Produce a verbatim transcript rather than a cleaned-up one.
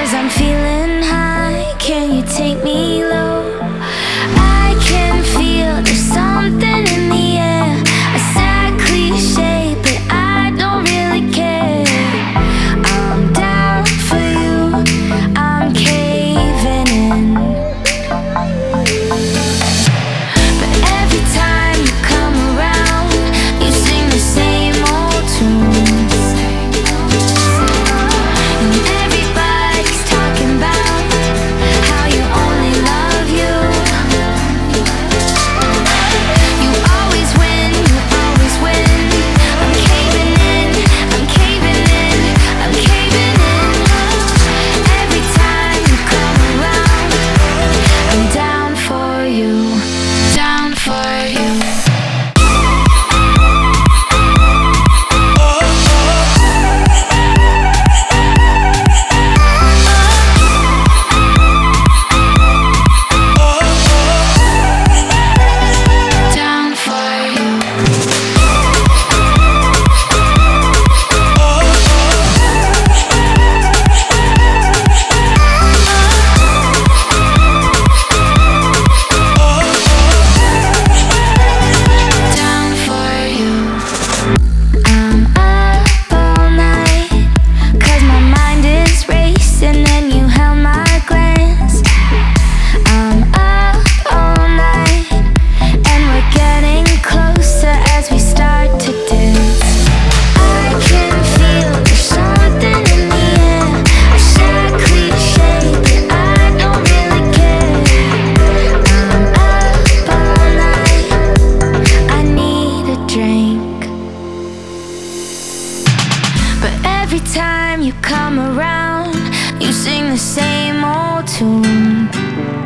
'Cause I'm feeling high, can you take me low? I can feel there's something in the air, a sad cliche, but I don't really care. I'm down for you, I'm caving in. But every time you come around, you sing the same old tunes, and everybody's talking about how you only love you. You always win, you always win. I'm caving in, I'm caving in, I'm caving in. Every time you come around, I'm down for you, down for you. Down for you. Down for you. I'm up all night, 'cause my mind is racing and you held my glance. I'm up all night, and we're getting closer as we start to dance. I can feel there's something in the air, a sad cliche, but I don't really care. I'm up all night, I need a drink. But every time you come around, you sing the same old tune.